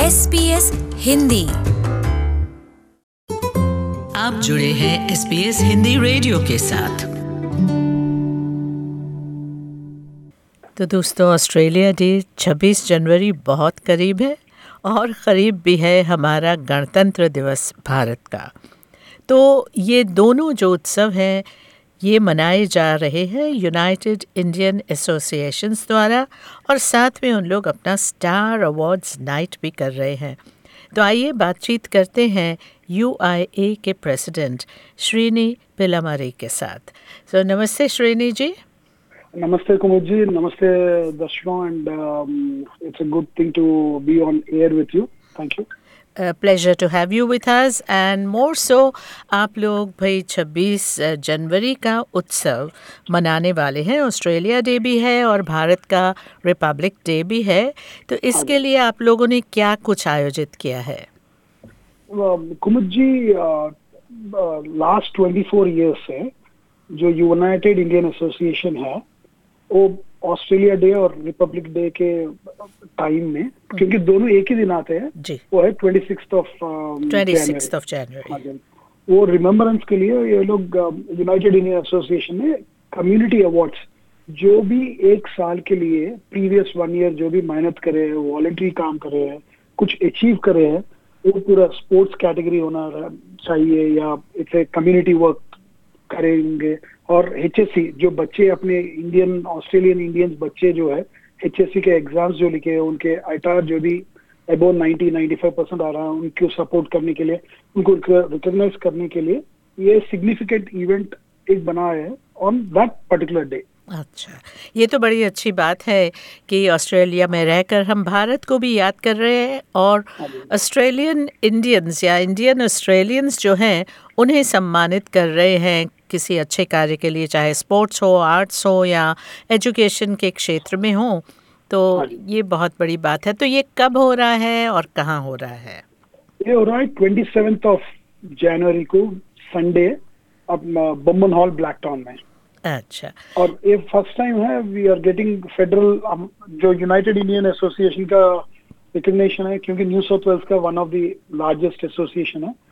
SBS Hindi. आप जुड़े हैं SBS हिंदी रेडियो के साथ। तो दोस्तों, ऑस्ट्रेलिया डे 26 जनवरी बहुत करीब है और क़रीब भी है हमारा गणतंत्र दिवस भारत का। तो ये दोनों जो उत्सव हैं ये मनाए जा रहे हैं यूनाइटेड इंडियन एसोसिएशंस द्वारा, और साथ में उन लोग अपना स्टार अवार्ड्स नाइट भी कर रहे हैं। तो आइए बातचीत करते हैं UIA के प्रेसिडेंट श्रीनी पिलामारी के साथ। तो नमस्ते श्रीनी जी। नमस्ते कुमुद जी, नमस्ते दर्शकों, and it's a good thing to be on air with you. Thank you. Pleasure to have you with us, and more so आप लोग भाई 26 जनवरी का उत्सव मनाने वाले हैं। ऑस्ट्रेलिया डे भी है और भारत का रिपब्लिक डे भी है। तो इसके लिए आप लोगों ने क्या कुछ आयोजित किया है? कुमुद जी, लास्ट 24 ईयर्स से जो यूनाइटेड इंडियन एसोसिएशन है वो ऑस्ट्रेलिया डे और रिपब्लिक डे के टाइम में, क्योंकि दोनों एक ही दिन आते हैं, वो है 26th ऑफ जनवरी। वो रिमेम्बरेंस के लिए ये लोग यूनाइटेड इंडियन एसोसिएशन ने कम्युनिटी अवार्ड्स, जो भी एक साल के लिए प्रीवियस 1 ईयर जो भी मेहनत करे हैं, वॉलंटरी काम करे हैं, कुछ अचीव करे हैं, वो पूरा स्पोर्ट्स कैटेगरी होना चाहिए या इसे कम्युनिटी वर्क करेंगे। और HSC जो बच्चे अपने इंडियन ऑस्ट्रेलियन इंडियंस बच्चे जो है HSC के एग्जाम्स जो लिखे हैं, उनके ITAR जो भी अबव 90-95% आ रहा है, उनको सपोर्ट करने के लिए, उनको रिकॉग्नाइज करने के लिए ये सिग्निफिकेंट इवेंट एक बनाया है ऑन दैट पर्टिकुलर डे। अच्छा, ये तो बड़ी अच्छी बात है कि ऑस्ट्रेलिया में रहकर हम भारत को भी याद कर रहे हैं और ऑस्ट्रेलियन इंडियंस या इंडियन ऑस्ट्रेलियंस जो हैं उन्हें सम्मानित कर रहे हैं किसी अच्छे कार्य के लिए, चाहे स्पोर्ट्स हो, आर्ट्स हो या एजुकेशन के क्षेत्र में हो। तो ये बहुत बड़ी बात है। तो ये कब हो रहा है और कहाँ हो रहा है? ये हो रहा है 27th ऑफ जनवरी को, संडे, अब बम्बन हॉल ब्लैकटाउन में। अच्छा। और ये फर्स्ट टाइम है वी आर गेटिंग फेडरल, जो यूनाइटेड इंडियन एसोसिएशन का रिकग्निशन है, क्योंकि न्यू साउथ वेल्स का one of the largest association है।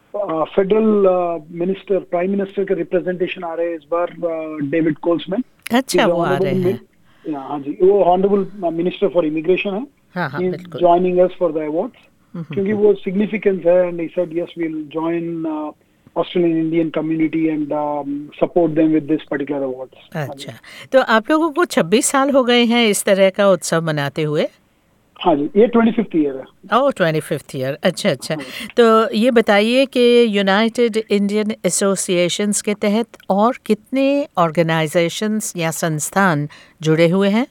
फेडरल मिनिस्टर, प्राइम मिनिस्टर के रिप्रेजेंटेशन आ रहे हैं इस बार, डेविड कोल्समैन। अच्छा, वो आ रहे हैं। हाँ जी, वो ऑनरेबल मिनिस्टर फॉर इमिग्रेशन है, joining us for the awards, क्योंकि वो सिग्निफिकेंस है। And he said yes, we will join Australian Indian community and support them with this particular awards. अच्छा, तो आप लोगों को 26 साल हो गए हैं इस तरह का उत्सव मनाते हुए? हाँ जी, ये 25th ईयर है। Oh, 25th year. अच्छा। तो ये बताइए कि यूनाइटेड इंडियन एसोसिएशंस के तहत और कितने ऑर्गेनाइजेशंस या संस्थान जुड़े हुए हैं?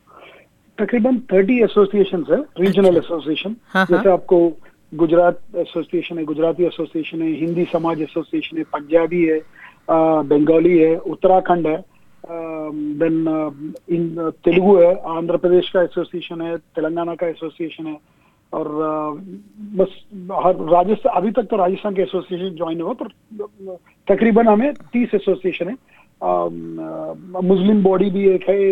तकरीबन 30 एसोसिएशंस है, रीजनल एसोसिएशन। जैसे आपको गुजरात एसोसिएशन है, गुजराती एसोसिएशन है, हिंदी समाज एसोसिएशन है, पंजाबी है, बंगाली है, उत्तराखंड है, देन तेलुगु है, आंध्र प्रदेश का एसोसिएशन है, तेलंगाना का एसोसिएशन है, और बस राजस्थान, अभी तक तो राजस्थान के एसोसिएशन ज्वाइन हुआ, पर तकरीबन हमें 30 एसोसिएशन है। मुस्लिम बॉडी भी एक है,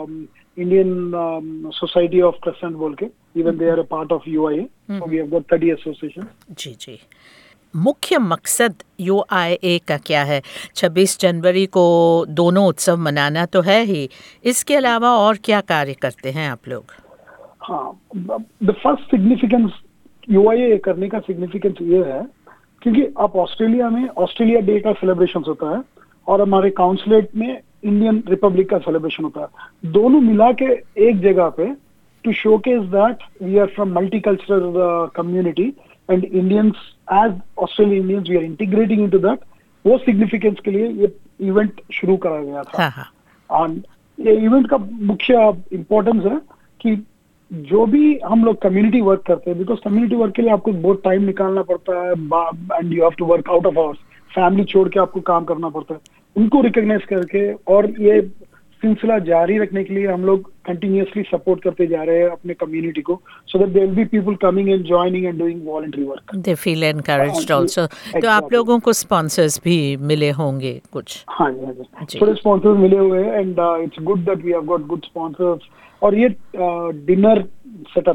इंडियन सोसाइटी ऑफ क्रिश्चियन बोल के, even they are a part of UIA, so we have got 30 association. जी। मुख्य मकसद UIA का क्या है? 26 जनवरी को दोनों उत्सव मनाना तो है ही, इसके अलावा और क्या कार्य करते हैं आप लोग? हाँ, द फर्स्ट सिग्निफिकेंस UIA करने का सिग्निफिकेंस ये है क्योंकि आप ऑस्ट्रेलिया में ऑस्ट्रेलिया डे का सेलिब्रेशन होता है और हमारे काउंसलेट में इंडियन रिपब्लिक का सेलिब्रेशन होता है। दोनों मिला के एक जगह पे to showcase that we are from multicultural community and Indians as Australian Indians we are integrating into that. वो सिग्निफिकेंस के लिए ये इवेंट शुरू करा गया था। और ये इवेंट का मुख्य इम्पोर्टेंस है कि जो भी हम लोग कम्युनिटी वर्क करते हैं, बिकॉज कम्युनिटी वर्क के लिए आपको बहुत टाइम निकालना पड़ता है and you have to work out of hours, family छोड़ के आपको काम करना पड़ता है, उनको रिकॉग्नाइज करके और ये सिलसिला जारी रखने के लिए हम लोग कंटिन्यूअसली सपोर्ट करते जा रहे हैं अपने कम्युनिटी को, so that there will be people coming and joining and doing voluntary work. They feel encouraged also. तो आप लोगों को स्पॉन्सर्स भी मिले होंगे कुछ? हाँ जी, थोड़े स्पॉन्सर्स मिले हुए हैं and it's good that we have got good sponsors. और ये डिनर सेटअप है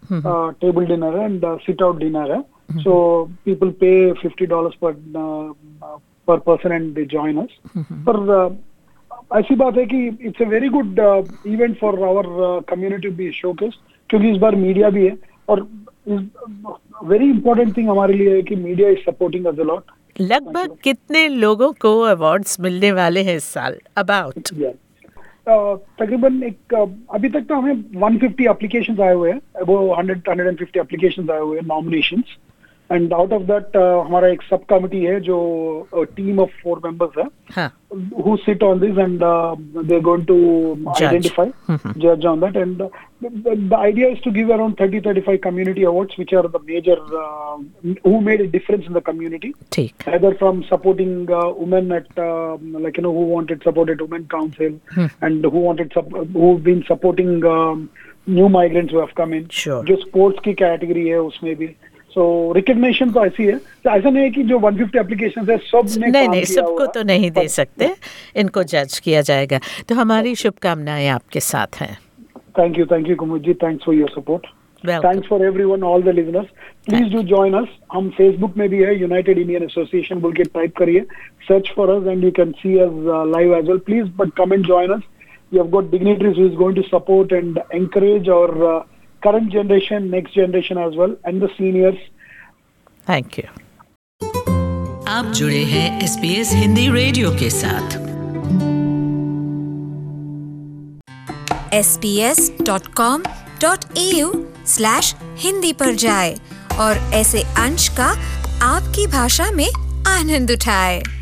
टेबल डिनर है एंड सिट आउट डिनर है. So people pay $50 per person and they join us. पर ऐसी बात है कि it's a very good event for our community be showcase, क्योंकि इस बार मीडिया भी है. और वेरी इंपॉर्टेंट थिंग हमारे लिए है कि media is supporting us a lot. लगभग कितने लोगों को अवार्ड्स मिलने वाले हैं इस साल? अबाउट तकरीबन अभी तक तो हमें 150 एप्लीकेशंस आए हुए हैं, वो 150 एप्लीकेशंस आए हुए हैं, nominations. And out of that हमारा एक सब कमिटी है जो टीम ऑफ 4 मेंबर्स है, who sit on this and they're going to identify, judge on that. And the idea is to give around 30-35 community awards, which are the major who made a difference in the community. Either from supporting women at who wanted supported women council, and who've been supporting new migrants who have come in. जो sports की category है उसमें भी. So recognition तो ऐसी है, ऐसा नहीं है कि जो 150 एप्लीकेशंस है सब ने काम किया. सबको तो नहीं दे सकते, इनको जज किया जाएगा. तो हमारी शुभकामनाएं आपके साथ हैं. Thank you Kumud ji, thanks for your support. Thanks for everyone, all the listeners. Please do join us. हम फेसबुक में भी है, यूनाइटेड इंडियन एसोसिएशन बोल के टाइप करिए, search for us and you can see us live as well. Please but come and join us. We have got dignitaries who is going to support and encourage our current generation, next generation as well, and the seniors. Thank you. आप जुड़े हैं SBS Hindi radio के साथ. sbs.com.au/hindi पर जाएं और ऐसे अंश का आपकी भाषा में आनंद उठाएं.